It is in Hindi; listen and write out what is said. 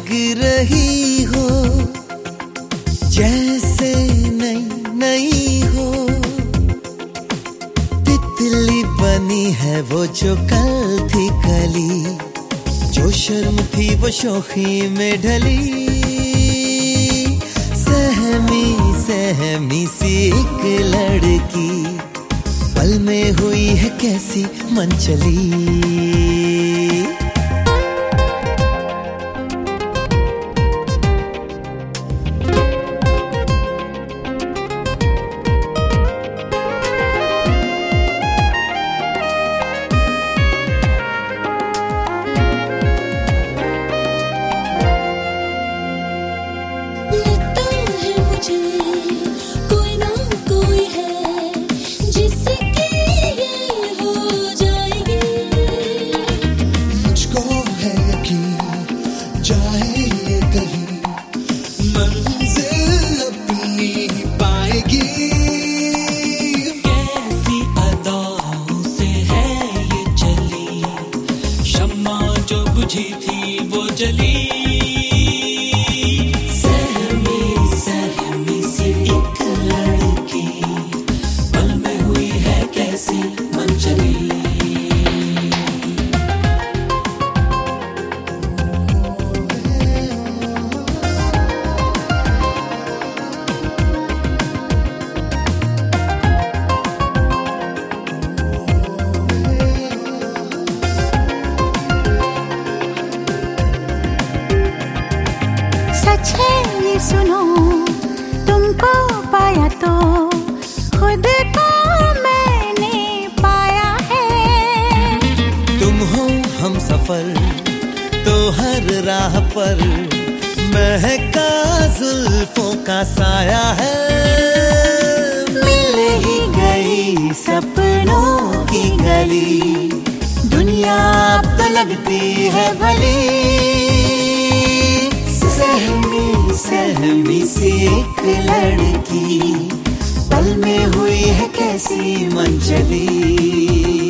लग रही हो, जैसे नई नई हो। तितली बनी है वो जो कल थी कली, जो शर्म थी वो शोखी में ढली। सहमी सहमी सी एक लड़की, पल में हुई है कैसी मनचली। थी वो जली। सहमी सहमी सी एक लड़की, पल में हुई है कैसी मनचली। सच है ये सुनो, तुमको पाया तो खुद को मैंने पाया है। तुम हो हम सफर तो हर राह पर महका जुल्फों का साया है। मिल ही गई सपनों की गली, दुनिया अब तो लगती है भली। सहमी सहमी सी एक लड़की, पल में हुई है कैसी मनचली।